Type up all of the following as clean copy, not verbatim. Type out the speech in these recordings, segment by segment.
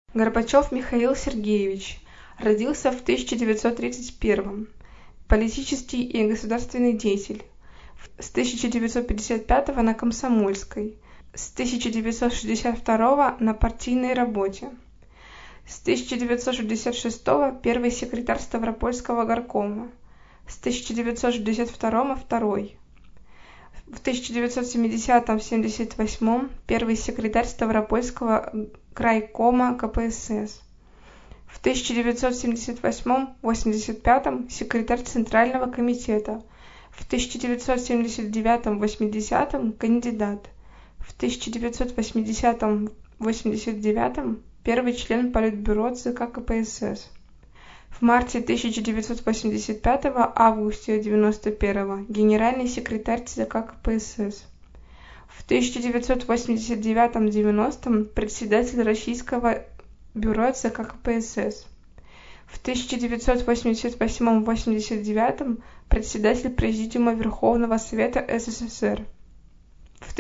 Горбачев Михаил Сергеевич родился в 1931. Политический и государственный деятель. С 1955 на Комсомольской, с 1962 на партийной работе. С 1966 первый секретарь Ставропольского горкома, с 1962 второй. В 1970-78 первый секретарь Ставропольского крайкома КПСС. В 1978-85 секретарь Центрального комитета. В 1979-80 кандидат. В 1980-89 первый член Политбюро ЦК КПСС. В марте 1985-августе 1991 генеральный секретарь ЦК КПСС. В 1989-90 председатель Российского бюро ЦК КПСС. В 1988-89 председатель Президиума Верховного Совета СССР. В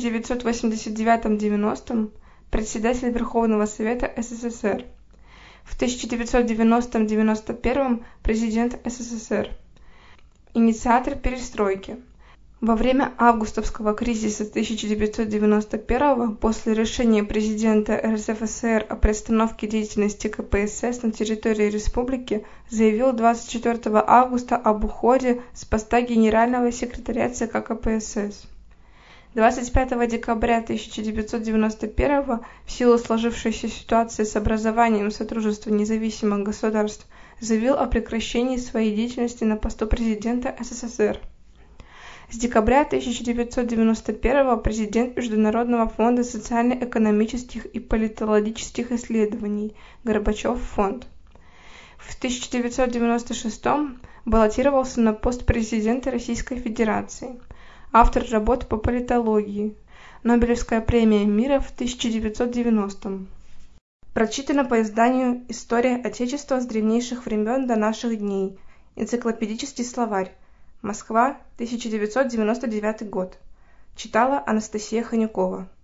1989-90 председатель Верховного Совета СССР. В 1990-91 президент СССР. Инициатор перестройки. Во время августовского кризиса 1991 после решения президента РСФСР о приостановке деятельности КПСС на территории республики заявил 24 августа об уходе с поста генерального секретаря ЦК КПСС. 25 декабря 1991 в силу сложившейся ситуации с образованием Содружества независимых государств заявил о прекращении своей деятельности на посту президента СССР. С декабря 1991 президент Международного фонда социально-экономических и политологических исследований Горбачев фонд. В 1996 баллотировался на пост президента Российской Федерации. Автор работ по политологии. Нобелевская премия мира в 1990. Прочитано по изданию «История Отечества с древнейших времен до наших дней». Энциклопедический словарь. Москва, 1999 год. Читала Анастасия Ханюкова.